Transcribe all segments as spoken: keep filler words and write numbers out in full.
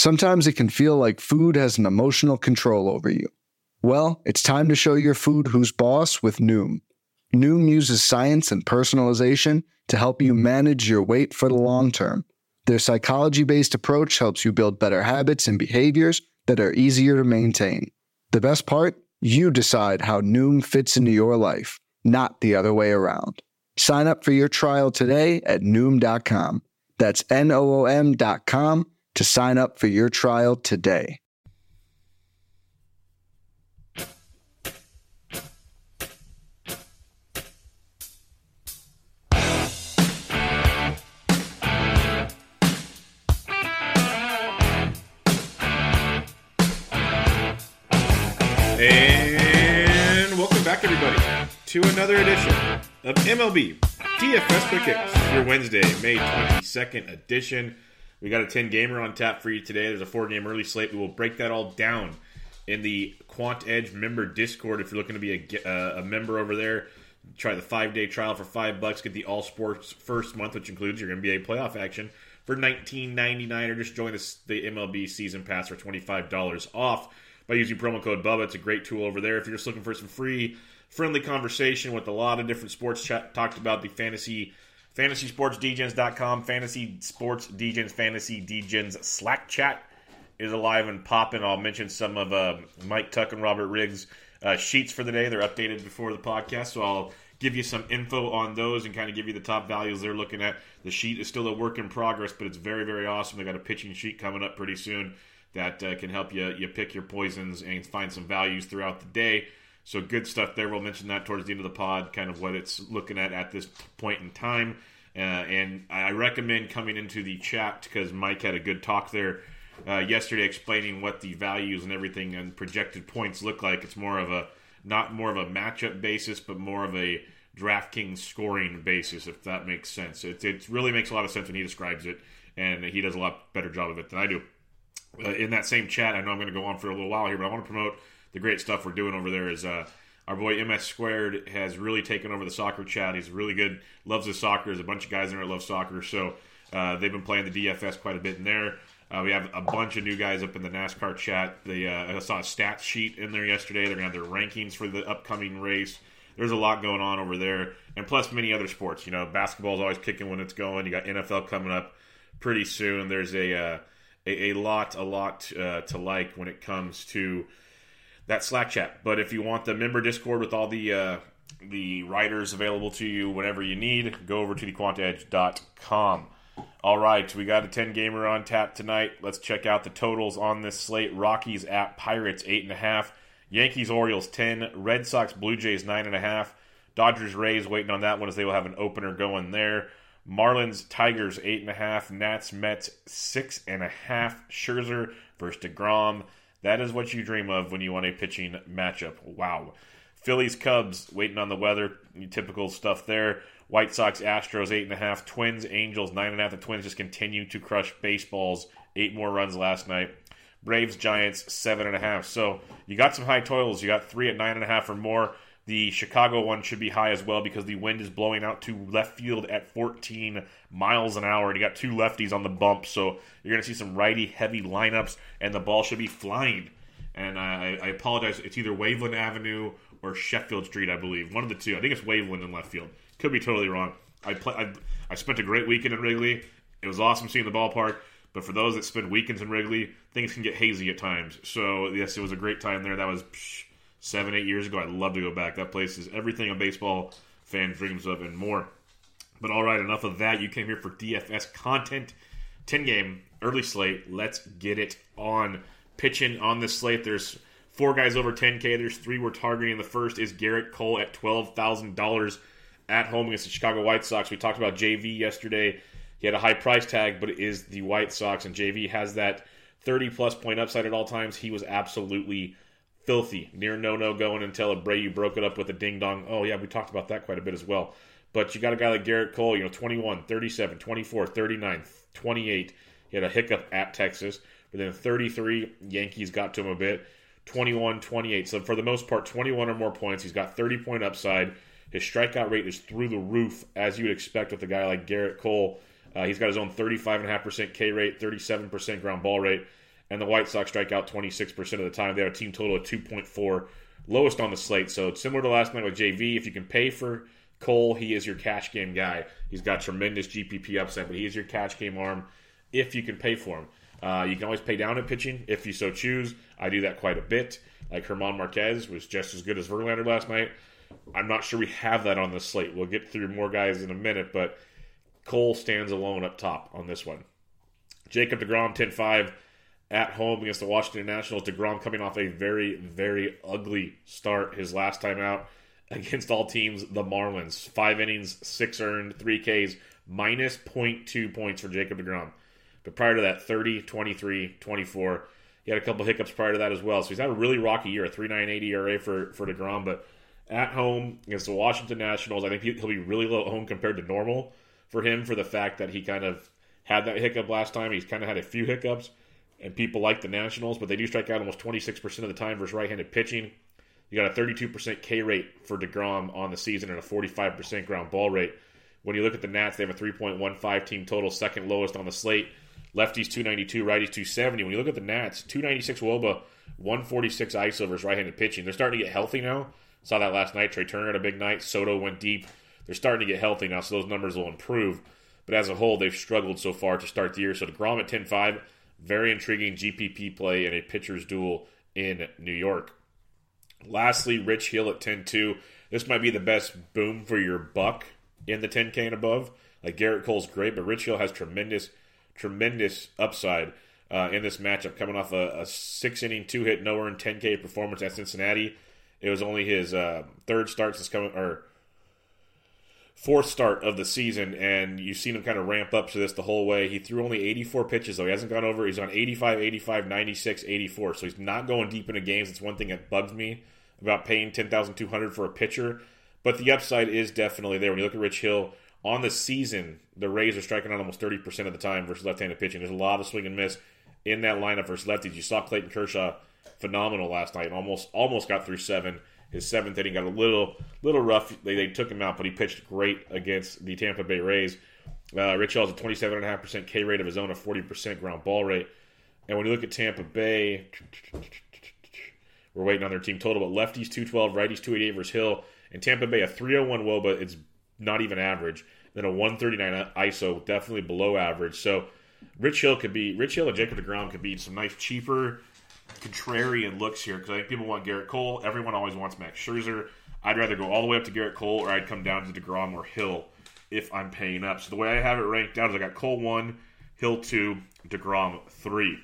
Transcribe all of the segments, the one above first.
Sometimes it can feel like food has an emotional control over you. Well, it's time to show your food who's boss with Noom. Noom uses science and personalization to help you manage your weight for the long term. Their psychology-based approach helps you build better habits and behaviors that are easier to maintain. The best part? You decide how Noom fits into your life, not the other way around. Sign up for your trial today at Noom dot com. That's N O O M dot com to sign up for your trial today. And welcome back, everybody, to another edition of M L B D F S Quick Hits, your Wednesday, May twenty-second edition. We got a ten-gamer on tap for you today. There's a four-game early slate. We will break that all down in the Quant Edge member Discord. If you're looking to be a, uh, a member over there, try the five-day trial for five bucks. Get the All Sports first month, which includes your N B A playoff action, for nineteen ninety-nine dollars, or just join the, the M L B Season Pass for twenty-five dollars off by using promo code Bubba. It's a great tool over there if you're just looking for some free, friendly conversation with a lot of different sports chat. Talked about the fantasy, fantasy sports d gens dot com, fantasy sports dgens, fantasy dgens Slack chat is alive and popping. I'll mention some of uh, Mike Tuck and Robert Riggs' uh, sheets for the day. They're updated before the podcast, so I'll give you some info on those and kind of give you the top values they're looking at. The sheet is still a work in progress, but it's very, very awesome. They got a pitching sheet coming up pretty soon that uh, can help you you pick your poisons and find some values throughout the day. So good stuff there. We'll mention that towards the end of the pod, kind of what it's looking at at this point in time. Uh, and I recommend coming into the chat because Mike had a good talk there uh, yesterday explaining what the values and everything and projected points look like. It's more of a, not more of a matchup basis, but more of a DraftKings scoring basis, if that makes sense. It, it really makes a lot of sense when he describes it, and he does a lot better job of it than I do. Uh, in that same chat, I know I'm going to go on for a little while here, but I want to promote the great stuff we're doing over there. Is uh, our boy M S Squared has really taken over the soccer chat. He's really good, loves his soccer. There's a bunch of guys in there that love soccer, so uh, they've been playing the D F S quite a bit in there. Uh, we have a bunch of new guys up in the NASCAR chat. They, uh, I saw a stats sheet in there yesterday. They're going to have their rankings for the upcoming race. There's a lot going on over there, and plus many other sports. You know, basketball is always kicking when it's going. You got N F L coming up pretty soon. There's a uh, A, a lot, a lot uh, to like when it comes to that Slack chat. But if you want the member Discord with all the uh, the writers available to you whenever you need, go over to the quant edge dot com. All right, we got a ten-gamer on tap tonight. Let's check out the totals on this slate. Rockies at Pirates, eight point five. Yankees, Orioles, ten. Red Sox, Blue Jays, nine point five. Dodgers, Rays, waiting on that one as they will have an opener going there. Marlins, Tigers, eight and a half. Nats, Mets, six and a half. Scherzer versus DeGrom. That is what you dream of when you want a pitching matchup. Wow. Phillies, Cubs, waiting on the weather. Typical stuff there. White Sox, Astros, eight and a half. Twins, Angels, nine and a half. The Twins just continue to crush baseballs. Eight more runs last night. Braves, Giants, seven and a half. So you got some high totals. You got three at nine and a half or more. The Chicago one should be high as well because the wind is blowing out to left field at fourteen miles an hour. And you got two lefties on the bump, so you're going to see some righty-heavy lineups, and the ball should be flying. And I, I apologize. It's either Waveland Avenue or Sheffield Street, I believe. One of the two. I think it's Waveland in left field. Could be totally wrong. I, play, I, I spent a great weekend in Wrigley. It was awesome seeing the ballpark. But for those that spend weekends in Wrigley, things can get hazy at times. So, yes, it was a great time there. That was psh, seven, eight years ago. I'd love to go back. That place is everything a baseball fan dreams of and more. But all right, enough of that. You came here for D F S content. ten-game, early slate. Let's get it on. Pitching on this slate, there's four guys over ten K. There's three we're targeting. The first is Garrett Cole at twelve thousand dollars at home against the Chicago White Sox. We talked about J V yesterday. He had a high price tag, but it is the White Sox, and J V has that thirty-plus point upside at all times. He was absolutely filthy. Near no-no going until Abreu broke it up with a ding-dong. Oh, yeah, we talked about that quite a bit as well. But you got a guy like Garrett Cole, you know, twenty-one, thirty-seven, twenty-four, thirty-nine, twenty-eight. He had a hiccup at Texas. But then thirty-three, Yankees got to him a bit. twenty-one, twenty-eight. So for the most part, twenty-one or more points. He's got thirty-point upside. His strikeout rate is through the roof, as you would expect with a guy like Garrett Cole. Uh, he's got his own thirty-five point five percent K rate, thirty-seven percent ground ball rate. and the White Sox strike out twenty-six percent of the time. They have a team total of two point four, lowest on the slate. So it's similar to last night with J V. If you can pay for Cole, he is your cash game guy. He's got tremendous G P P upside, but he is your cash game arm if you can pay for him. Uh, you can always pay down at pitching if you so choose. I do that quite a bit. Like German Marquez was just as good as Verlander last night. I'm not sure we have that on the slate. We'll get through more guys in a minute, but Cole stands alone up top on this one. Jacob deGrom, ten five at home against the Washington Nationals. DeGrom coming off a very, very ugly start his last time out against all teams, the Marlins. Five innings, six earned, three Ks, minus zero point two points for Jacob deGrom. But prior to that, thirty, twenty-three, twenty-four. He had a couple hiccups prior to that as well. So he's had a really rocky year, a three point nine eight E R A for, for DeGrom. But at home against the Washington Nationals, I think he'll be really low at home compared to normal for him for the fact that he kind of had that hiccup last time. He's kind of had a few hiccups, and people like the Nationals, but they do strike out almost twenty-six percent of the time versus right-handed pitching. You got a thirty-two percent K rate for DeGrom on the season and a forty-five percent ground ball rate. When you look at the Nats, they have a three point one five team total, second lowest on the slate. Lefties two ninety-two, righties two seventy. When you look at the Nats, two ninety-six W O B A, one forty-six I S O versus right-handed pitching. They're starting to get healthy now. Saw that last night. Trey Turner had a big night. Soto went deep. They're starting to get healthy now, so those numbers will improve. But as a whole, they've struggled so far to start the year. So DeGrom at ten five, very intriguing G P P play and a pitcher's duel in New York. Lastly, Rich Hill at ten two. This might be the best boom for your buck in the ten K and above. Like Garrett Cole's great, but Rich Hill has tremendous, tremendous upside uh, in this matchup. Coming off a, a six-inning, two-hit, no-earned ten K performance at Cincinnati. It was only his uh, third start since coming, or fourth start of the season, and you've seen him kind of ramp up to this the whole way. He threw only eighty-four pitches, though. He hasn't gone over. He's on eighty-five, eighty-five, ninety-six, eighty-four. So he's not going deep into games. It's one thing that bugs me about paying ten thousand two hundred dollars for a pitcher. But the upside is definitely there. When you look at Rich Hill, on the season, the Rays are striking out almost thirty percent of the time versus left-handed pitching. There's a lot of swing and miss in that lineup versus lefties. You saw Clayton Kershaw phenomenal last night and almost almost got through seven. His seventh inning got a little little rough. They, they took him out, but he pitched great against the Tampa Bay Rays. Uh, Rich Hill has a twenty-seven point five percent K rate of his own, a forty percent ground ball rate. And when you look at Tampa Bay, we're waiting on their team total, but lefties two twelve, righties two eighty-eight versus Hill. And Tampa Bay, a three oh one W O B A, it's not even average. Then a one thirty-nine I S O, definitely below average. So Rich Hill could be, Rich Hill and Jacob deGrom could be some nice cheaper contrarian looks here, because I think people want Garrett Cole. Everyone always wants Max Scherzer. I'd rather go all the way up to Garrett Cole, or I'd come down to DeGrom or Hill if I'm paying up. So the way I have it ranked out is I got Cole one, Hill two, DeGrom three.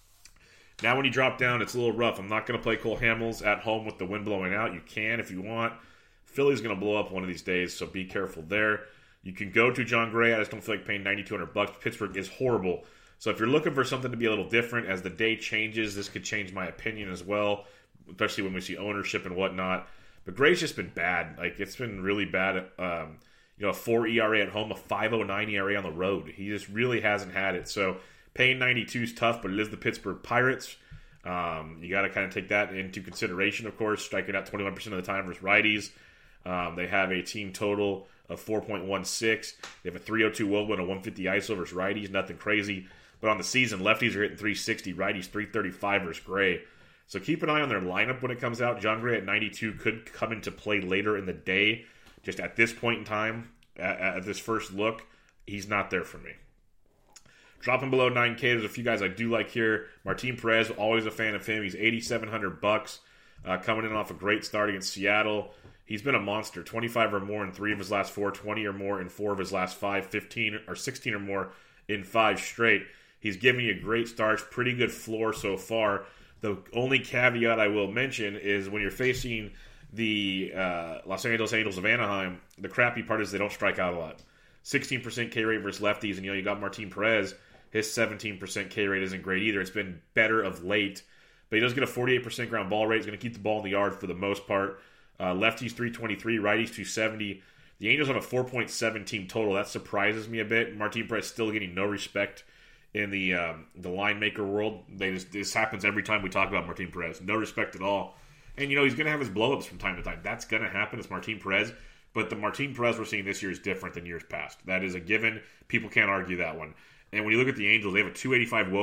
Now when you drop down, it's a little rough. I'm not going to play Cole Hamels at home with the wind blowing out. You can if you want. Philly's going to blow up one of these days, so be careful there. You can go to John Gray. I just don't feel like paying ninety-two hundred bucks. Pittsburgh is horrible. So if you're looking for something to be a little different, as the day changes, this could change my opinion as well, especially when we see ownership and whatnot. But Gray's just been bad. Like, it's been really bad. Um, you know, a four E R A at home, a five oh nine E R A on the road. He just really hasn't had it. So paying ninety-two is tough, but it is the Pittsburgh Pirates. Um, you got to kind of take that into consideration, of course. Striking out twenty-one percent of the time versus righties. Um, they have a team total of four point one six. They have a three oh two W O B A and a one fifty I S O versus righties. Nothing crazy. But on the season, lefties are hitting three sixty, righties three thirty-five versus Gray. So keep an eye on their lineup when it comes out. John Gray at ninety-two could come into play later in the day. Just at this point in time, at, at this first look, he's not there for me. Dropping below nine K, there's a few guys I do like here. Martin Perez, always a fan of him. He's eighty-seven hundred bucks, uh, coming in off a great start against Seattle. He's been a monster, twenty-five or more in three of his last four, twenty or more in four of his last five, fifteen or sixteen or more in five straight. He's giving you great starts, pretty good floor so far. The only caveat I will mention is when you're facing the uh, Los Angeles Angels of Anaheim, the crappy part is they don't strike out a lot. sixteen percent K rate versus lefties, and you know you got Martin Perez. His seventeen percent K rate isn't great either. It's been better of late, but he does get a forty-eight percent ground ball rate. He's going to keep the ball in the yard for the most part. Uh, lefties three twenty-three, righties two seventy. The Angels have a four point seven team total. That surprises me a bit. Martin Perez still getting no respect in the um, the line maker world. They just, this happens every time we talk about Martin Perez. No respect at all. And, you know, he's going to have his blow-ups from time to time. That's going to happen. It's Martin Perez. But the Martin Perez we're seeing this year is different than years past. That is a given. People can't argue that one. And when you look at the Angels, they have a two eighty-five W O B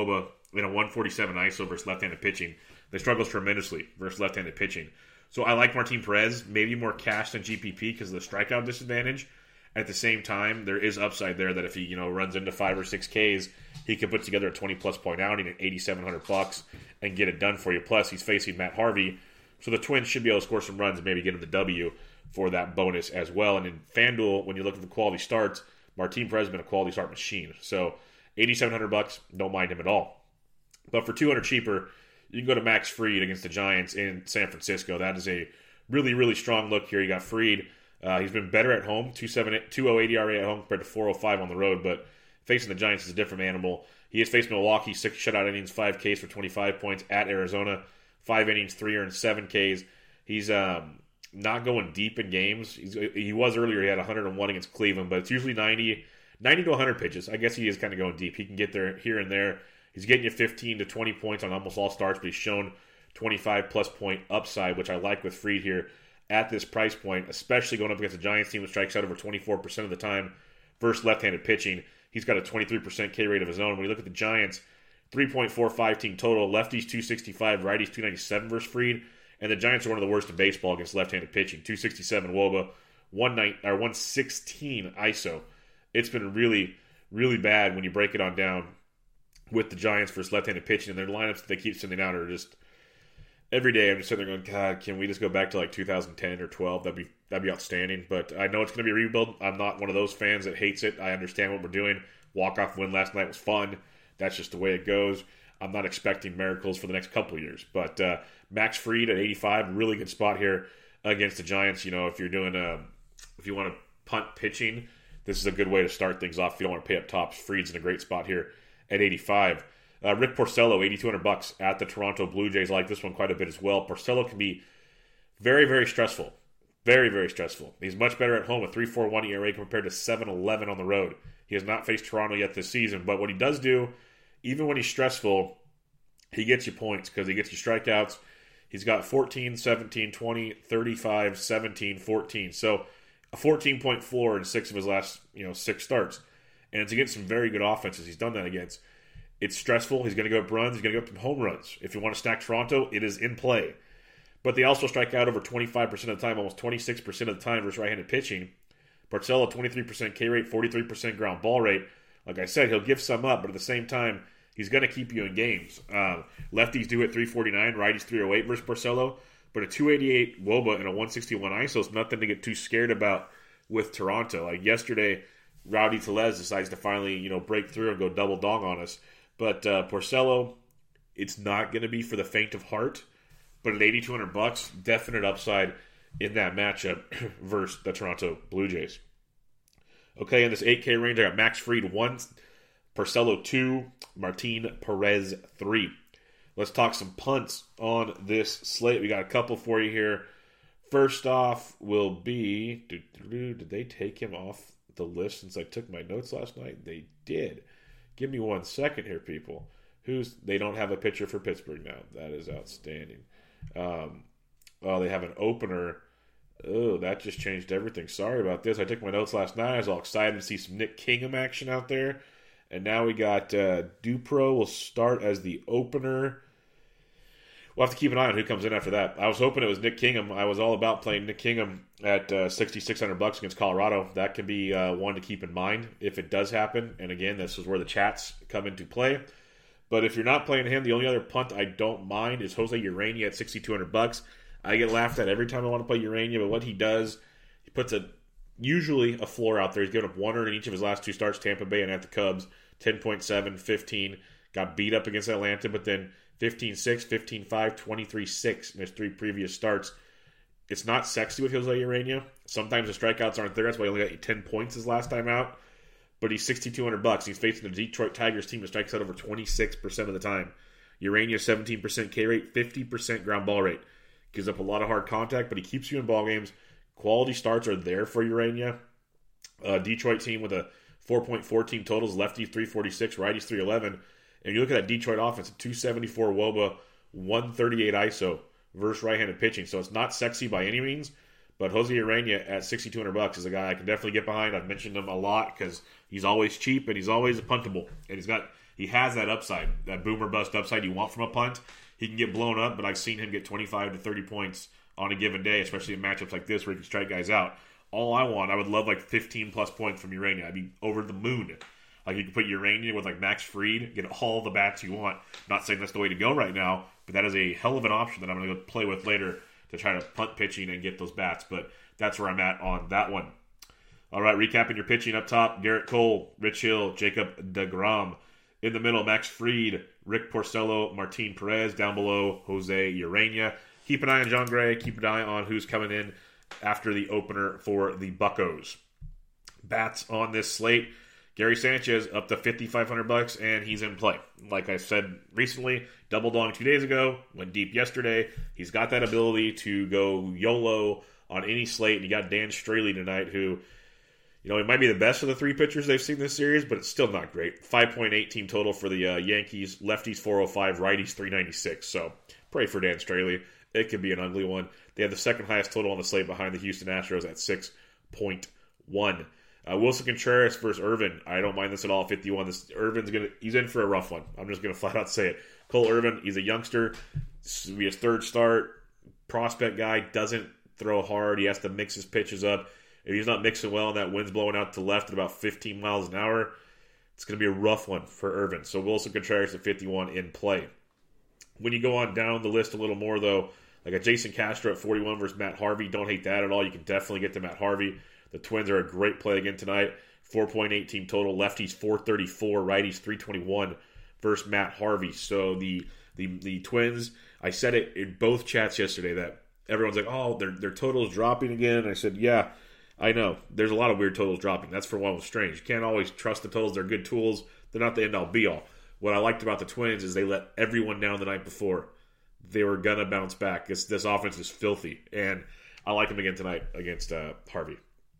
in a one forty-seven I S O versus left-handed pitching. They struggle tremendously versus left-handed pitching. So I like Martin Perez, maybe more cash than G P P because of the strikeout disadvantage. At the same time, there is upside there that if he, you know, runs into five or six Ks, he can put together a twenty-plus point outing at eighty-seven hundred bucks and get it done for you. Plus, he's facing Matt Harvey, so the Twins should be able to score some runs and maybe get him the W for that bonus as well. And in FanDuel, when you look at the quality starts, Martin Perez has been a quality start machine. So eighty-seven hundred bucks, don't mind him at all. But for two hundred cheaper, you can go to Max Fried against the Giants in San Francisco. That is a really, really strong look here. You got Fried. Uh, he's been better at home, two oh eight E R A at home compared to four oh five on the road, but facing the Giants is a different animal. He has faced Milwaukee, six shutout innings, five Ks for twenty-five points. At Arizona, five innings, three earned, seven Ks. He's um, not going deep in games. He's, he was earlier, he had one hundred one against Cleveland, but it's usually ninety, ninety to one hundred pitches. I guess he is kind of going deep. He can get there here and there. He's getting you fifteen to twenty points on almost all starts, but he's shown twenty-five plus point upside, which I like with Fried here at this price point, especially going up against a Giants team that strikes out over twenty-four percent of the time versus left-handed pitching. He's got a twenty-three percent K rate of his own. When you look at the Giants, three point four five team total, lefties two sixty-five, righties two ninety-seven versus Fried, and the Giants are one of the worst in baseball against left-handed pitching. two sixty-seven W O B A, one sixteen I S O. It's been really, really bad when you break it on down with the Giants versus left-handed pitching, and their lineups that they keep sending out are just every day. I'm just sitting there going, God, can we just go back to like two thousand ten or twelve? That'd be that'd be outstanding. But I know it's going to be a rebuild. I'm not one of those fans that hates it. I understand what we're doing. Walk-off win last night was fun. That's just the way it goes. I'm not expecting miracles for the next couple of years. But uh, Max Fried at eighty-five, really good spot here against the Giants. You know, if you're doing a, if you want to punt pitching, this is a good way to start things off. If you don't want to pay up tops, Fried's in a great spot here at eighty-five. Uh, Rick Porcello, eighty-two hundred bucks at the Toronto Blue Jays. I like this one quite a bit as well. Porcello can be very, very stressful. Very, very stressful. He's much better at home, a three point four one E R A compared to seven eleven on the road. He has not faced Toronto yet this season, but what he does do, even when he's stressful, he gets you points because he gets you strikeouts. He's got fourteen, seventeen, twenty, thirty-five, seventeen, fourteen. So a fourteen point floor in six of his last, you know, six starts. And it's against some very good offenses he's done that against. It's stressful. He's going to go up runs. He's going to go up to home runs. If you want to stack Toronto, it is in play. But they also strike out over twenty-five percent of the time, almost twenty-six percent of the time versus right-handed pitching. Porcello, twenty-three percent K rate, forty-three percent ground ball rate. Like I said, he'll give some up, but at the same time, he's going to keep you in games. Uh, lefties do at three forty-nine, righties three oh eight versus Porcello. But a two eighty-eight W O B A and a one sixty-one I S O is nothing to get too scared about with Toronto. Like yesterday, Rowdy Tellez decides to finally, you know, break through and go double dong on us. But uh, Porcello, it's not going to be for the faint of heart. But at eighty-two hundred bucks, definite upside in that matchup versus the Toronto Blue Jays. Okay, in this eight K range, I got Max Fried one, Porcello two, Martin Perez three. Let's talk some punts on this slate. We got a couple for you here. First off will be, did they take him off the list since I took my notes last night? They did. Give me one second here, people. Who's they don't have a pitcher for Pittsburgh now. That is outstanding. Um, oh, they have an opener. Oh, that just changed everything. Sorry about this. I took my notes last night. I was all excited to see some Nick Kingham action out there. And now we got uh, Dupro will start as the opener. We'll have to keep an eye on who comes in after that. I was hoping it was Nick Kingham. I was all about playing Nick Kingham at uh, sixty-six hundred bucks against Colorado. That can be uh, one to keep in mind if it does happen. And again, this is where the chats come into play. But if you're not playing him, the only other punt I don't mind is Jose Urania at sixty-two hundred bucks. I get laughed at every time I want to play Urania, but what he does, he puts a usually a floor out there. He's given up one earned in each of his last two starts, Tampa Bay and at the Cubs, ten point seven, fifteen. Got beat up against Atlanta, but then fifteen six, fifteen five, twenty-three six in his three previous starts. It's not sexy with Jose Urania. Sometimes the strikeouts aren't there. That's why he only got ten points his last time out. But he's sixty-two hundred bucks. He's facing the Detroit Tigers team that strikes out over twenty-six percent of the time. Urania, seventeen percent K rate, fifty percent ground ball rate. Gives up a lot of hard contact, but he keeps you in ball games. Quality starts are there for Urania. Uh, Detroit team with a four point four team totals, lefties three forty-six, righties three eleven. And you look at that Detroit offense, two seventy-four W O B A, one thirty-eight I S O versus right-handed pitching. So it's not sexy by any means, but Jose Urania at sixty-two hundred bucks is a guy I can definitely get behind. I've mentioned him a lot because he's always cheap and he's always puntable. And he's got he has that upside, that boomer bust upside you want from a punt. He can get blown up, but I've seen him get twenty-five to thirty points on a given day, especially in matchups like this where he can strike guys out. All I want, I would love like fifteen plus points from Urania. I'd be over the moon. Like you can put Urania with like Max Fried, get all the bats you want. Not saying that's the way to go right now, but that is a hell of an option that I'm going to go play with later to try to punt pitching and get those bats. But that's where I'm at on that one. All right, recapping your pitching up top: Garrett Cole, Rich Hill, Jacob deGrom. In the middle, Max Fried, Rick Porcello, Martin Perez. Down below, Jose Urania. Keep an eye on John Gray. Keep an eye on who's coming in after the opener for the Buccos. Bats on this slate: Gary Sanchez up to fifty-five hundred bucks, and he's in play. Like I said recently, double dong two days ago, went deep yesterday. He's got that ability to go YOLO on any slate. And you got Dan Straley tonight, who, you know, he might be the best of the three pitchers they've seen this series, but it's still not great. five point eight team total for the uh, Yankees. Lefties four oh five, righties three ninety-six. So pray for Dan Straley. It could be an ugly one. They have the second highest total on the slate behind the Houston Astros at six point one. Uh, Wilson Contreras versus Irvin. I don't mind this at all. fifty-one. This Irvin's gonna. He's in for a rough one. I'm just gonna flat out say it. Cole Irvin. He's a youngster. This will be his third start. Prospect guy. Doesn't throw hard. He has to mix his pitches up. If he's not mixing well and that wind's blowing out to the left at about fifteen miles an hour, it's gonna be a rough one for Irvin. So Wilson Contreras at fifty-one in play. When you go on down the list a little more though, like a Jason Castro at forty-one versus Matt Harvey. Don't hate that at all. You can definitely get to Matt Harvey. The Twins are a great play again tonight. four point eight team total. Lefties four thirty-four. Righties three twenty-one versus Matt Harvey. So the the the Twins, I said it in both chats yesterday that everyone's like, oh, their their total is dropping again. And I said, yeah, I know. There's a lot of weird totals dropping. That's for one was strange. You can't always trust the totals. They're good tools. They're not the end-all, be-all. What I liked about the Twins is they let everyone down the night before. They were going to bounce back. This, this offense is filthy. And I like them again tonight against uh, Harvey.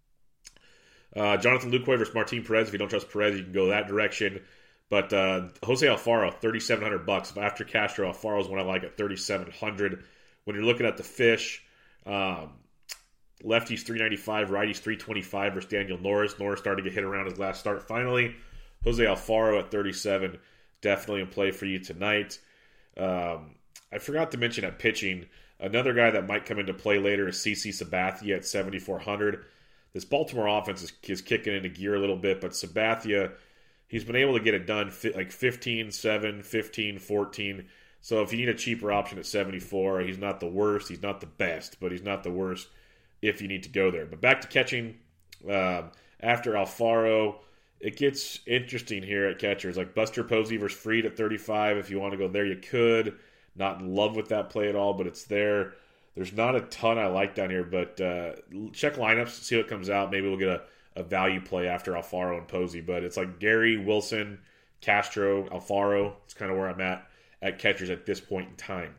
Uh, Jonathan Lucroy versus Martin Perez. If you don't trust Perez, you can go that direction. But uh, Jose Alfaro, thirty-seven hundred bucks. After Castro, Alfaro is one I like at thirty-seven hundred. When you're looking at the fish, um, lefties three ninety-five, righties three twenty-five versus Daniel Norris. Norris started to get hit around his last start finally. Jose Alfaro at thirty-seven, definitely in play for you tonight. Um, I forgot to mention at pitching, another guy that might come into play later is CeCe Sabathia at seventy-four hundred. This Baltimore offense is, is kicking into gear a little bit, but Sabathia, he's been able to get it done like fifteen, seven, fifteen, fourteen. So if you need a cheaper option at seventy-four, he's not the worst. He's not the best, but he's not the worst if you need to go there. But back to catching, um, after Alfaro, it gets interesting here at catchers. Like Buster Posey versus Fried at thirty-five. If you want to go there, you could. Not in love with that play at all, but it's there. There's not a ton I like down here, but uh, check lineups, see what comes out. Maybe we'll get a, a value play after Alfaro and Posey. But it's like Gary, Wilson, Castro, Alfaro. It's kind of where I'm at at catchers at this point in time.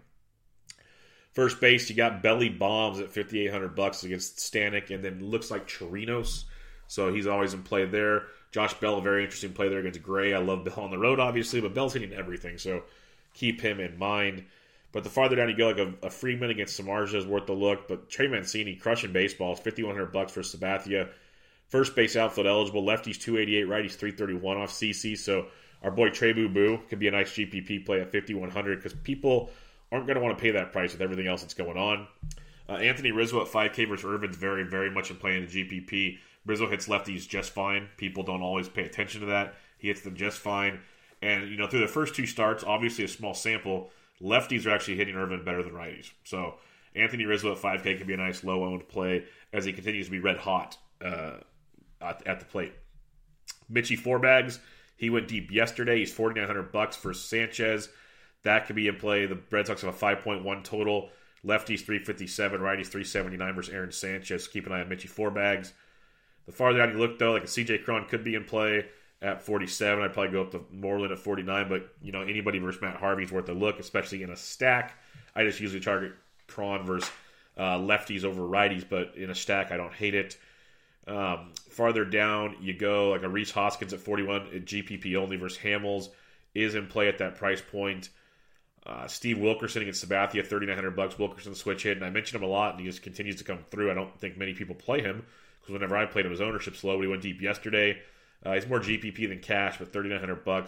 First base, you got Belly Bombs at fifty-eight hundred bucks against Stanek, and then looks like Chirinos. So he's always in play there. Josh Bell, a very interesting play there against Gray. I love Bell on the road, obviously, but Bell's hitting everything, so keep him in mind. But the farther down you go, like a, a Freeman against Samardzija is worth the look. But Trey Mancini crushing baseballs, fifty-one hundred bucks for Sabathia. First base outfield eligible, lefties two eighty-eight, righties three thirty-one off C C. So our boy Trey Boo Boo could be a nice G P P play at fifty-one hundred because people aren't going to want to pay that price with everything else that's going on. Uh, Anthony Rizzo at five K versus Irvin's very, very much in play in the G P P. Rizzo hits lefties just fine. People don't always pay attention to that. He hits them just fine. And, you know, through the first two starts, obviously a small sample, lefties are actually hitting Irvin better than righties. So Anthony Rizzo at five K could be a nice low-owned play as he continues to be red hot uh, at, at the plate. Mitchie Fourbags, he went deep yesterday. He's forty-nine hundred bucks for Sanchez. That could be in play. The Red Sox have a five point one total. Lefties three fifty-seven, righties three seventy-nine versus Aaron Sanchez. Keep an eye on Mitchie Fourbags. The farther down you look, though, like a C J Cron could be in play at forty-seven. I'd probably go up to Moreland at forty-nine, but, you know, anybody versus Matt Harvey is worth a look, especially in a stack. I just usually target Cron versus uh, lefties over righties, but in a stack, I don't hate it. Um, farther down you go, like a Reese Hoskins at forty-one, at G P P only versus Hamels is in play at that price point. Uh, Steve Wilkerson against Sabathia, thirty-nine hundred bucks. Wilkerson switch hit, and I mentioned him a lot, and he just continues to come through. I don't think many people play him because whenever I played him, his ownership's low. But he went deep yesterday. Uh, he's more G P P than cash, but thirty-nine hundred bucks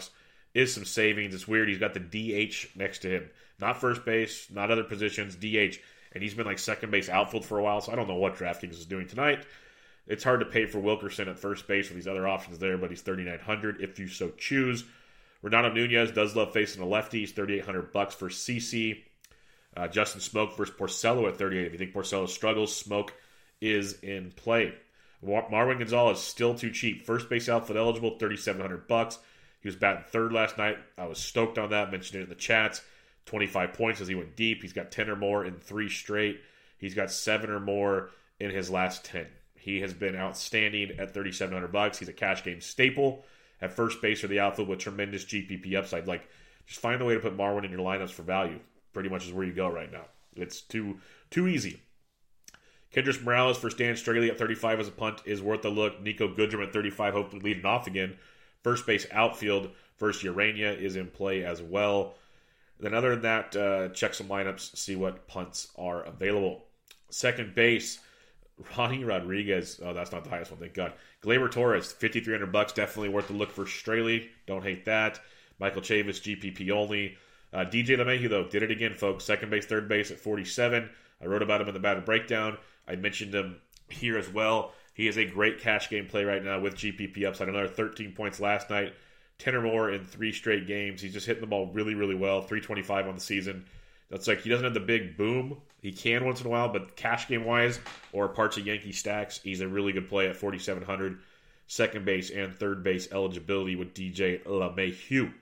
is some savings. It's weird. He's got the D H next to him. Not first base, not other positions, D H. And he's been like second base outfield for a while, so I don't know what DraftKings is doing tonight. It's hard to pay for Wilkerson at first base with these other options there, but he's thirty-nine hundred if you so choose. Renato Nunez does love facing a lefty. He's thirty-eight hundred bucks for C C. Uh, Justin Smoke versus Porcello at thirty-eight. If you think Porcello struggles, Smoke is in play. Mar- Marwin Gonzalez still too cheap. First base outfield eligible, thirty-seven hundred bucks. He was batting third last night. I was stoked on that. Mentioned it in the chats. twenty-five points as he went deep. He's got ten or more in three straight. He's got seven or more in his last ten. He has been outstanding at thirty-seven hundred bucks. He's a cash game staple at first base or the outfield with tremendous G P P upside. Like, just find a way to put Marwin in your lineups for value. Pretty much is where you go right now. It's too too easy. Kendrys Morales for Stan Straley at thirty-five as a punt is worth a look. Nico Goodrum at thirty-five, hopefully leading off again. First base outfield versus Urania is in play as well. Then other than that, uh, check some lineups, see what punts are available. Second base, Ronnie Rodriguez. Oh, that's not the highest one, thank God. Gleyber Torres, fifty-three hundred bucks, definitely worth a look for Straley. Don't hate that. Michael Chavis, G P P only. Uh, D J LeMahieu, though, did it again, folks. Second base, third base at forty-seven. I wrote about him in the Battle Breakdown. I mentioned him here as well. He is a great cash game play right now with G P P upside. Another thirteen points last night, ten or more in three straight games. He's just hitting the ball really, really well. three twenty-five on the season. That's like, he doesn't have the big boom. He can once in a while, but cash game-wise or parts of Yankee stacks, he's a really good play at forty-seven hundred. Second base and third base eligibility with D J LeMahieu.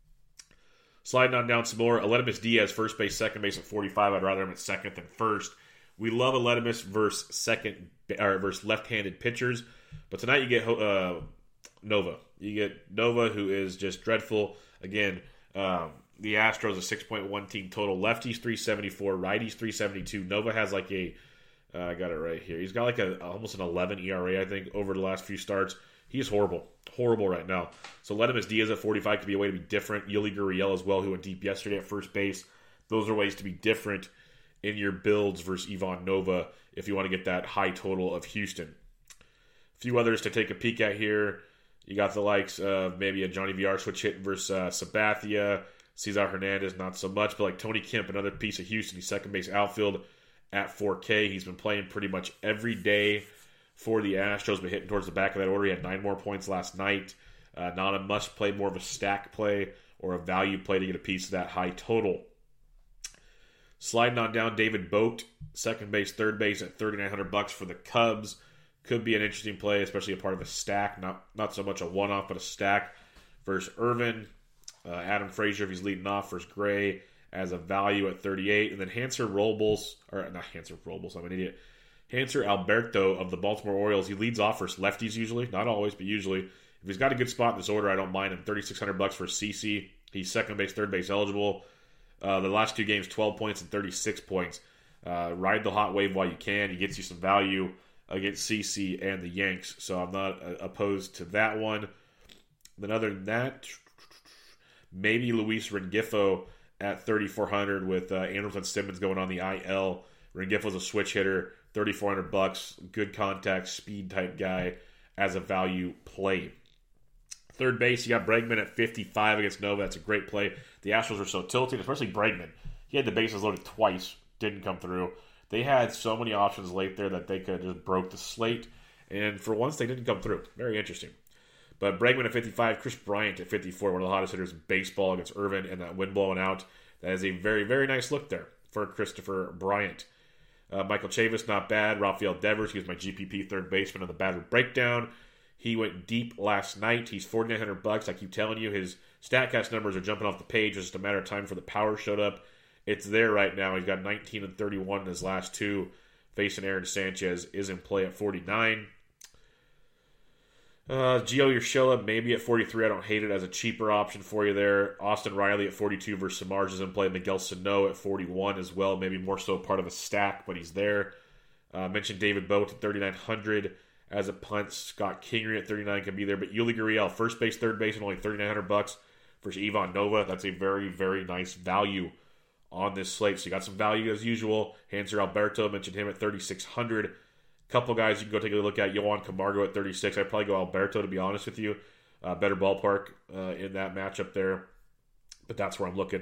Sliding on down some more, Aledmus Diaz, first base, second base at forty-five. I'd rather him at second than first. We love Aledmus versus second or versus left-handed pitchers, but tonight you get uh, Nova. You get Nova, who is just dreadful. Again, um, the Astros a six point one team total. Lefties three seventy-four, righties three seventy-two. Nova has like a, uh, I got it right here. He's got like a almost an eleven E R A, I think, over the last few starts. He's horrible. Horrible right now. So Aledmus Diaz at forty-five could be a way to be different. Yuli Gurriel as well, who went deep yesterday at first base. Those are ways to be different in your builds versus Ivan Nova if you want to get that high total of Houston. A few others to take a peek at here. You got the likes of maybe a Johnny V R switch hit versus uh, Sabathia. Cesar Hernandez, not so much. But like Tony Kemp, another piece of Houston. He's second base outfield at four K. He's been playing pretty much every day for the Astros, but hitting towards the back of that order. He had nine more points last night. Uh, not a must play, more of a stack play or a value play to get a piece of that high total. Sliding on down, David Boat, second base, third base at thirty-nine hundred bucks for the Cubs. Could be an interesting play, especially a part of a stack. Not not so much a one-off, but a stack versus Irvin. Uh, Adam Frazier, if he's leading off, versus Gray as a value at thirty-eight. And then Hanser Robles, or not Hanser Robles, I'm an idiot. Hanser Alberto of the Baltimore Orioles. He leads off versus lefties usually. Not always, but usually. If he's got a good spot in this order, I don't mind him. thirty-six hundred bucks for C C. He's second base, third base eligible. Uh, the last two games, twelve points and thirty-six points. Uh, ride the hot wave while you can. He gets you some value against C C and the Yanks, so I'm not uh, opposed to that one. Then other than that, maybe Luis Rengifo at thirty-four hundred with uh, Anderson Simmons going on the I L. Rengifo's a switch hitter, thirty-four hundred bucks, good contact, speed type guy as a value play. Third base, you got Bregman at fifty-five against Nova. That's a great play. The Astros are so tilting, especially Bregman. He had the bases loaded twice, didn't come through. They had so many options late there that they could have just broke the slate. And for once, they didn't come through. Very interesting. But Bregman at fifty-five, Chris Bryant at fifty-four, one of the hottest hitters in baseball against Irvin, and that wind blowing out. That is a very, very nice look there for Christopher Bryant. Uh, Michael Chavis, not bad. Rafael Devers, he was my G P P third baseman on the Battle Breakdown. He went deep last night. He's forty-nine hundred bucks. I keep telling you, his StatCast numbers are jumping off the page. It's just a matter of time for the power showed up. It's there right now. He's got nineteen and thirty-one in his last two. Facing Aaron Sanchez is in play at forty-nine. Uh, Gio Urshela, maybe at forty-three. I don't hate it as a cheaper option for you there. Austin Riley at forty-two versus Samardzija is in play. Miguel Sano at forty-one as well. Maybe more so part of a stack, but he's there. I uh, mentioned David Boat at thirty-nine hundred as a punt. Scott Kingery at thirty-nine can be there. But Yuli Gurriel, first base, third base, and only thirty-nine hundred bucks versus Ivan Nova. That's a very, very nice value on this slate. So you got some value as usual. Hanser Alberto, mentioned him at thirty-six hundred. Couple guys you can go take a look at. Yohan Camargo at thirty-six. I'd probably go Alberto, to be honest with you. Uh, better ballpark uh, in that matchup there. But that's where I'm looking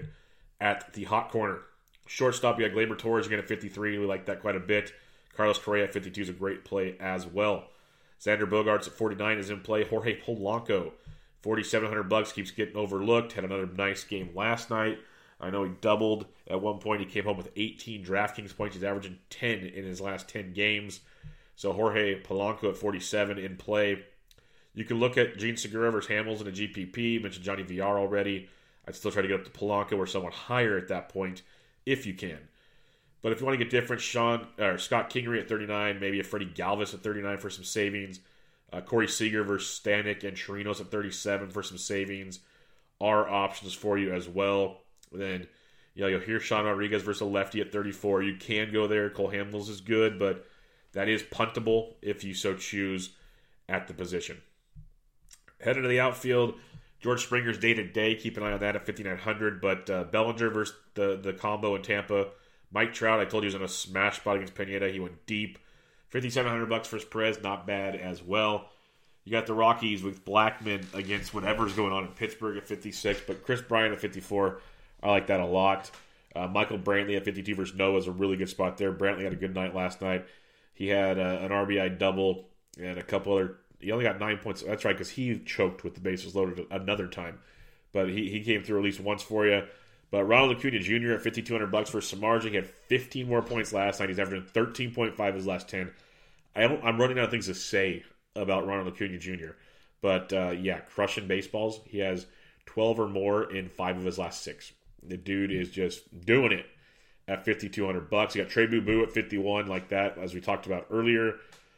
at the hot corner. Shortstop, you got Gleyber Torres again at fifty-three. We like that quite a bit. Carlos Correa at fifty-two is a great play as well. Xander Bogaerts at forty-nine is in play. Jorge Polanco, forty-seven hundred bucks, keeps getting overlooked. Had another nice game last night. I know he doubled at one point. He came home with eighteen DraftKings points. He's averaging ten in his last ten games. So Jorge Polanco at forty-seven in play. You can look at Gene Segura versus Hamels in a G P P. You mentioned Johnny V R already. I'd still try to get up to Polanco or someone higher at that point if you can. But if you want to get different, Sean or Scott Kingery at thirty-nine, maybe a Freddie Galvis at thirty-nine for some savings. Uh, Corey Seager versus Stanek and Chirinos at thirty-seven for some savings are options for you as well. Then you know, you'll hear Sean Rodriguez versus a lefty at thirty-four. You can go there. Cole Hamels is good, but that is puntable if you so choose at the position. Headed to the outfield, George Springer's day-to-day. Keep an eye on that at fifty-nine hundred. But uh, Bellinger versus the, the combo in Tampa. Mike Trout, I told you, he was on a smash spot against Pineda. He went deep. fifty-seven hundred bucks for Perez, not bad as well. You got the Rockies with Blackmon against whatever's going on in Pittsburgh at fifty-six. But Chris Bryant at fifty-four, I like that a lot. Uh, Michael Brantley at fifty-two versus Noah is a really good spot there. Brantley had a good night last night. He had uh, an R B I double and a couple other. He only got nine points. That's right, because he choked with the bases loaded another time. But he, he came through at least once for you. But Ronald Acuna Junior at fifty-two hundred bucks for Samardzija. He had fifteen more points last night. He's averaging thirteen point five his last ten. I don't, I'm running out of things to say about Ronald Acuna Junior But, uh, yeah, crushing baseballs. He has twelve or more in five of his last six. The dude is just doing it at fifty-two hundred bucks. You got Trey Boo Boo at fifty-one, like that, as we talked about earlier.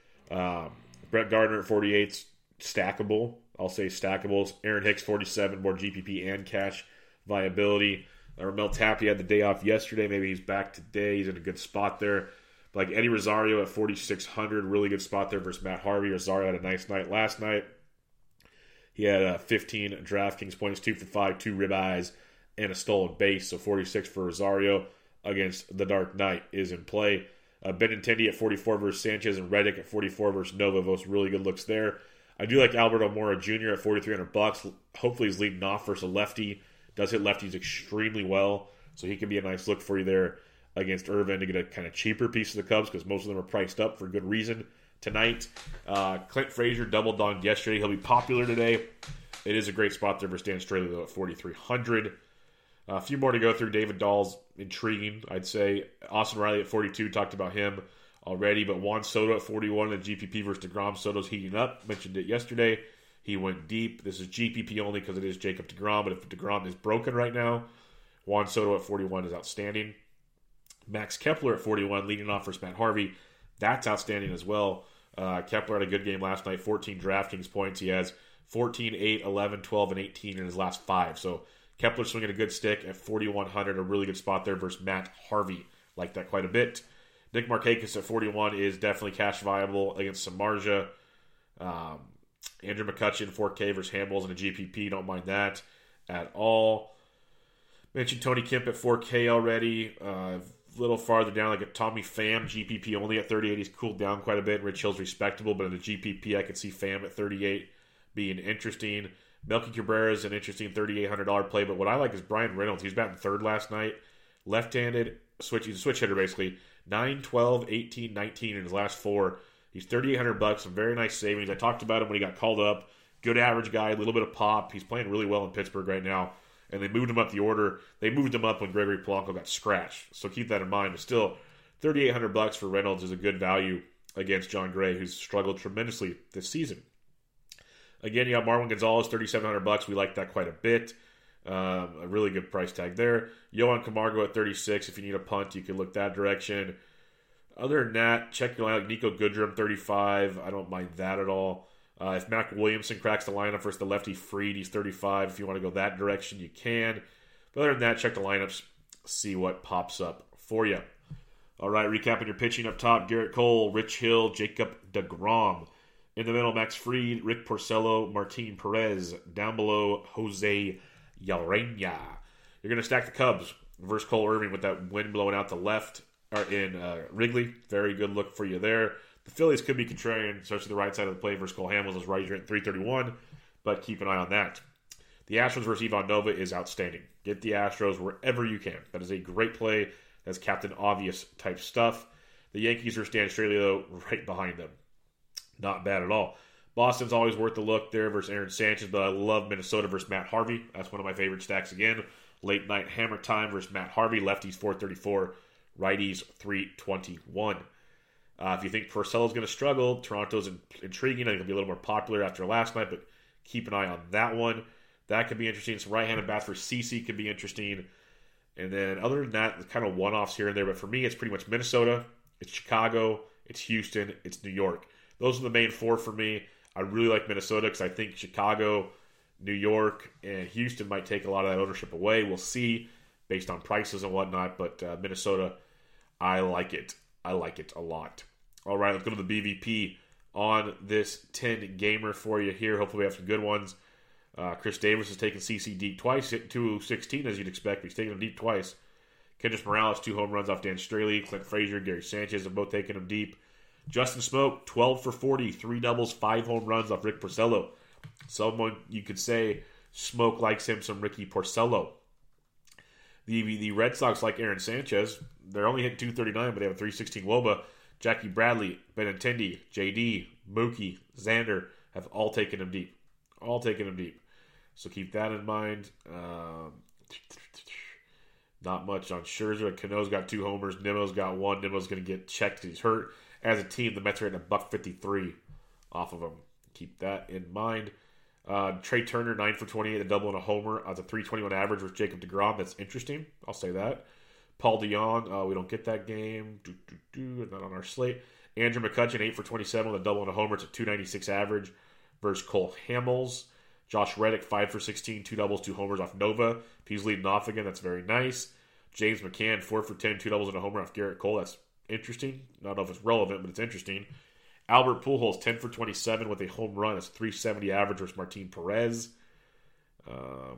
Um, Brett Gardner at forty-eight, stackable. I'll say stackables. Aaron Hicks, forty-seven, more G P P and cash viability. Uh, Ramel Tapia had the day off yesterday. Maybe he's back today. He's in a good spot there. Like Eddie Rosario at forty-six hundred, really good spot there versus Matt Harvey. Rosario had a nice night last night. He had uh, fifteen DraftKings points, two for five, two ribeyes, and a stolen base. So forty-six for Rosario against the Dark Knight is in play. Uh, Benintendi at forty-four versus Sanchez, and Reddick at forty-four versus Nova. Both really good looks there. I do like Alberto Mora Junior at forty-three hundred bucks. Hopefully he's leading off versus a lefty. Does hit lefties extremely well, so he can be a nice look for you there against Irvin to get a kind of cheaper piece of the Cubs because most of them are priced up for good reason tonight. Uh, Clint Frazier double donged yesterday. He'll be popular today. It is a great spot there for Stan Straley, though, at forty-three hundred. Uh, a few more to go through. David Dahl's intriguing, I'd say. Austin Riley at forty-two, talked about him already. But Juan Soto at forty-one in the G P P versus DeGrom. Soto's heating up. Mentioned it yesterday. He went deep. This is G P P only because it is Jacob DeGrom. But if DeGrom is broken right now, Juan Soto at forty-one is outstanding. Max Kepler at forty-one, leading off versus Matt Harvey. That's outstanding as well. Uh, Kepler had a good game last night. fourteen DraftKings points. He has fourteen, eight, eleven, twelve, and eighteen in his last five. So Kepler swinging a good stick at forty-one hundred, a really good spot there versus Matt Harvey. Like that quite a bit. Nick Markakis at forty-one is definitely cash viable against Samardzija. Um, Andrew McCutcheon, four K versus Hamels in a G P P. Don't mind that at all. Mentioned Tony Kemp at four K already. Uh, a little farther down, like a Tommy Pham, G P P only at thirty-eight. He's cooled down quite a bit. Rich Hill's respectable, but in the G P P, I could see Pham at thirty-eight being interesting. Melky Cabrera is an interesting thirty-eight hundred dollars play, but what I like is Brian Reynolds. He's batting third last night. Left-handed, switch, he's a switch hitter basically. nine, twelve, eighteen, nineteen in his last four. He's thirty-eight hundred bucks, some very nice savings. I talked about him when he got called up. Good average guy, a little bit of pop. He's playing really well in Pittsburgh right now. And they moved him up the order. They moved him up when Gregory Polanco got scratched. So keep that in mind. But still, thirty-eight hundred bucks for Reynolds is a good value against John Gray, who's struggled tremendously this season. Again, you got Marwin Gonzalez, thirty-seven hundred bucks. We like that quite a bit. Um, a really good price tag there. Yohan Camargo at thirty-six. If you need a punt, you can look that direction. Other than that, check your line. Like Nico Goodrum, thirty-five. I don't mind that at all. Uh, if Mac Williamson cracks the lineup versus the lefty Freed, he's thirty-five. If you want to go that direction, you can. But other than that, check the lineups, see what pops up for you. All right, recapping your pitching up top, Garrett Cole, Rich Hill, Jacob DeGrom. In the middle, Max Fried, Rick Porcello, Martin Perez. Down below, Jose Yarena. You're going to stack the Cubs versus Cole Irvin with that wind blowing out the left or in uh, Wrigley. Very good look for you there. The Phillies could be contrarian, especially the right side of the play versus Cole Hamels is right. You're at three thirty-one. but keep an eye on that. The Astros versus Ivan Nova is outstanding. Get the Astros wherever you can. That is a great play. That's Captain Obvious type stuff. The Yankees versus Dan Straily, though, right behind them. Not bad at all. Boston's always worth a look there versus Aaron Sanchez, but I love Minnesota versus Matt Harvey. That's one of my favorite stacks again. Late night hammer time versus Matt Harvey. Lefties four thirty-four, righties three twenty-one. Uh, if you think Porcello's going to struggle, Toronto's in, intriguing. I think it'll be a little more popular after last night, but keep an eye on that one. That could be interesting. Some right-handed bats for CeCe could be interesting. And then other than that, kind of one-offs here and there. But for me, it's pretty much Minnesota, it's Chicago, it's Houston, it's New York. Those are the main four for me. I really like Minnesota because I think Chicago, New York, and Houston might take a lot of that ownership away. We'll see based on prices and whatnot. But uh, Minnesota, I like it. I like it a lot. All right, let's go to the B V P on this ten-gamer for you here. Hopefully we have some good ones. Uh, Chris Davis has taken CeCe deep twice, hit two sixteen as you'd expect. He's taken him deep twice. Kendrys Morales, two home runs off Dan Straily. Clint Frazier, Gary Sanchez have both taken him deep. Justin Smoke, twelve for forty, three doubles, five home runs off Rick Porcello. Someone you could say Smoke likes him some Ricky Porcello. The the Red Sox like Aaron Sanchez. They're only hitting two thirty-nine, but they have a three sixteen W O B A. Jackie Bradley, Benintendi, J D, Mookie, Xander have all taken him deep. All taken him deep. So keep that in mind. Um, not much on Scherzer. Cano's got two homers. Nimmo's got one. Nimmo's going to get checked because he's hurt. As a team, the Mets are at a buck fifty-three off of him. Keep that in mind. Uh, Trey Turner, nine for twenty-eight, a double and a homer. As a three twenty-one average with Jacob deGrom. That's interesting. I'll say that. Paul DeJong, uh, we don't get that game. Do, do, do, not on our slate. Andrew McCutchen, eight for twenty-seven with a double and a homer. It's a two ninety-six average versus Cole Hamels. Josh Reddick, five for sixteen, two doubles, two homers off Nova. If he's leading off again, that's very nice. James McCann, four for ten, two doubles and a homer off Garrett Cole. That's interesting. I don't know if it's relevant, but it's interesting. Albert Pujols, ten for twenty-seven with a home run. That's a three seventy average versus Martin Perez. Um,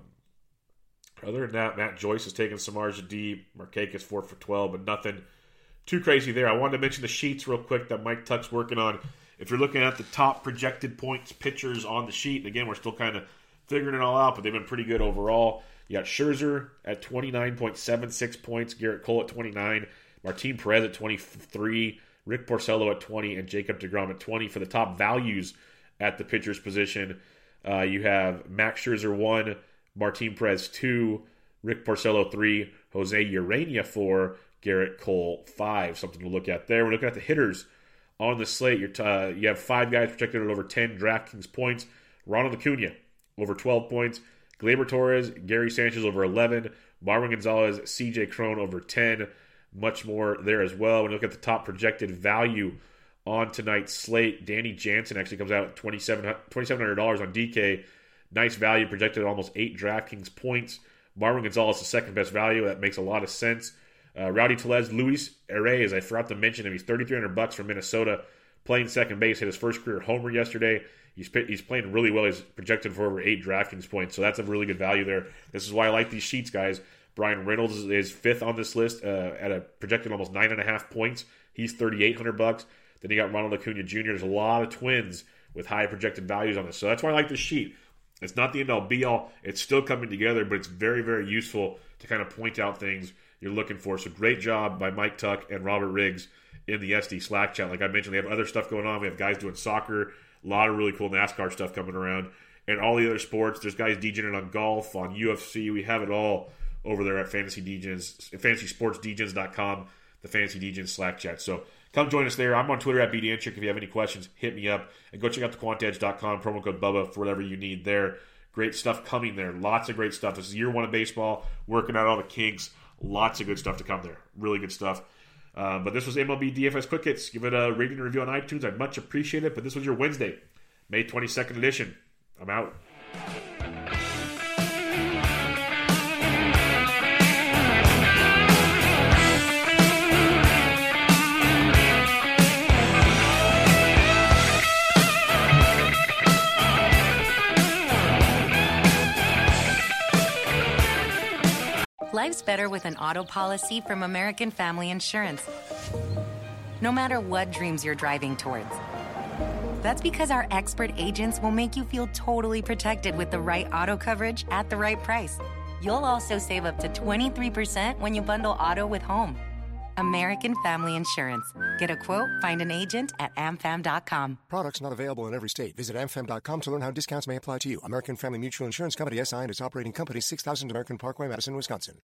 other than that, Matt Joyce has taken Samardzija deep. Markakis, four for twelve, but nothing too crazy there. I wanted to mention the sheets real quick that Mike Tuck's working on. If you're looking at the top projected points pitchers on the sheet, and again, we're still kind of figuring it all out, but they've been pretty good overall. You got Scherzer at twenty-nine point seven six points, Garrett Cole at twenty-nine, Martin Perez at twenty-three, Rick Porcello at twenty, and Jacob deGrom at twenty. For the top values at the pitcher's position, uh, you have Max Scherzer one, Martin Perez two, Rick Porcello three, Jose Urania four, Garrett Cole five. Something to look at there. We're looking at the hitters on the slate. You're t- uh, you have five guys projected at over ten DraftKings points. Ronald Acuna over twelve points. Gleyber Torres, Gary Sanchez over eleven. Marwin Gonzalez, C J Cron over ten. Much more there as well. When you look at the top projected value on tonight's slate, Danny Jansen actually comes out at twenty-seven hundred dollars on D K. Nice value, projected at almost eight DraftKings points. Marwin Gonzalez, the second best value. That makes a lot of sense. Uh, Rowdy Tellez, Luis Arraez, I forgot to mention him. He's thirty-three hundred bucks from Minnesota, playing second base. Hit his first career homer yesterday. He's he's playing really well. He's projected for over eight DraftKings points, so that's a really good value there. This is why I like these sheets, guys. Brian Reynolds is, is fifth on this list uh, at a projected almost nine and a half points. He's thirty-eight hundred bucks. Then you got Ronald Acuna Junior There's a lot of twins with high projected values on this, so that's why I like this sheet. It's not the end-all be-all. It's still coming together, but it's very, very useful to kind of point out things you're looking for. So great job by Mike Tuck and Robert Riggs in the S D Slack chat. Like I mentioned, they have other stuff going on. We have guys doing soccer, a lot of really cool NASCAR stuff coming around, and all the other sports. There's guys DJing on golf, on U F C. We have it all over there at Fantasy Degens, fantasy sports degens dot com, the Fantasy Degens Slack chat. So come join us there. I'm on Twitter at B D N Chick. If you have any questions, hit me up. And go check out the quant edge dot com, promo code Bubba for whatever you need there. Great stuff coming there. Lots of great stuff. This is year one of baseball, working out all the kinks. Lots of good stuff to come there. Really good stuff. Uh, but this was M L B D F S Quick Hits. Give it a rating and review on iTunes. I'd much appreciate it. But this was your Wednesday, May twenty-second edition. I'm out. Life's better with an auto policy from American Family Insurance. No matter what dreams you're driving towards, That's because our expert agents will make you feel totally protected with the right auto coverage at the right price. You'll also save up to twenty-three percent when you bundle auto with home. American Family Insurance. Get a quote, find an agent at a m fam dot com. Products not available in every state. Visit a m fam dot com to learn how discounts may apply to you. American Family Mutual Insurance Company, S I and its operating company, six thousand American Parkway, Madison, Wisconsin.